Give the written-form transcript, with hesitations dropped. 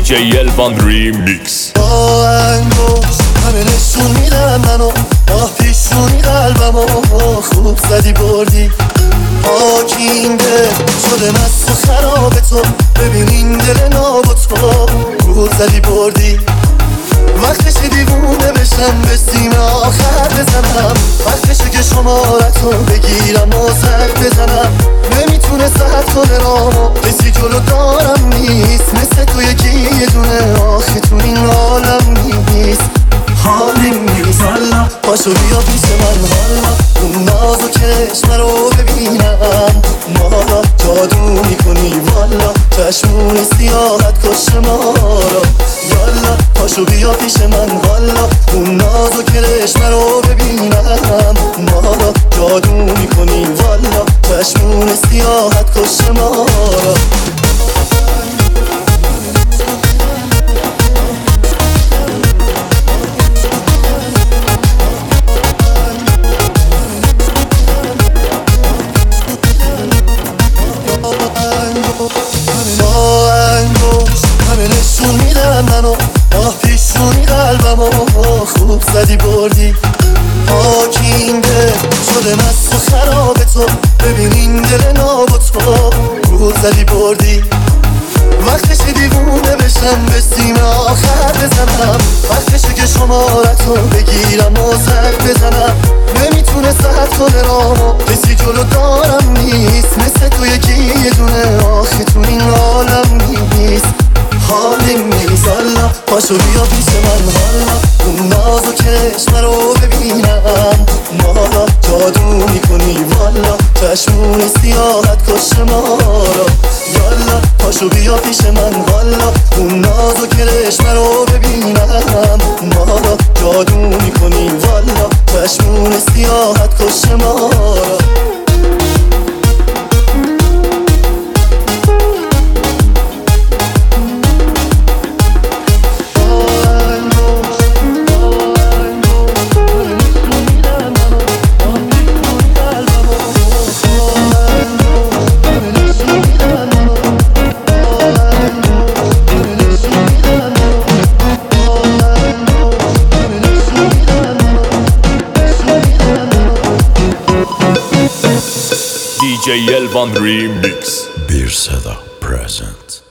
DJ Elvan Remix. با انگوش همه نشون میدم منو، راه پیشونی قلبمو خوب زدی بردی. پاکین دل شده مست و خراب تو، ببین این دل ناب تو خوب زدی بردی. وقتشه دیوونه بشم به سیم آخر بزنم، وقتشه که شمارتو بگیرم و سر بزنم. نمیتونه ساعت کنه رامو، کسی جلو دارم نیست مثل تو یکی یه دونه، آخه تو این عالم نیست. حالیم نیست والا، پاشو بیا پیش من والا، اون ناز و چشم رو ببینم. مالا جادو میکنی والا، چشمون سیاحت کش ما را. یالا پاشو بیا پیش من والا، اون ناز و کرشم رو ببینم. مالا جادو میکنی والا، چشمون سیاحت کش ما را. با انگوش همه نشون میدم منو، راه پیشونی قلبمو خوب زدی بردی. پاکین دل شده مست و خراب تو، ببین این دل ناب تو خوب زدی بردی. وقتشه دیوونه بشم به سیم آخر بزنم، وقتشه که شمارتو بگیرم و سر بزنم. نمیتونه ساعت کنه رامو، کسی جلو دارم نیست مثل تو یکی یه دونه، آخه تو این عالم نیست. حالیم نیست والا، پاشو بیا پیش من والا، اون ناز و چشم رو ببینم. مالا جادو میکنی والا، چشمون سیاحت کش ما را. یالا پاشو بیا پیش من والا، اون ناز و کرشم رو ببینم. مالا جادو میکنی والا، چشمون سیاحت کش ما را. DJ Elvan Remix. Bir Seda present.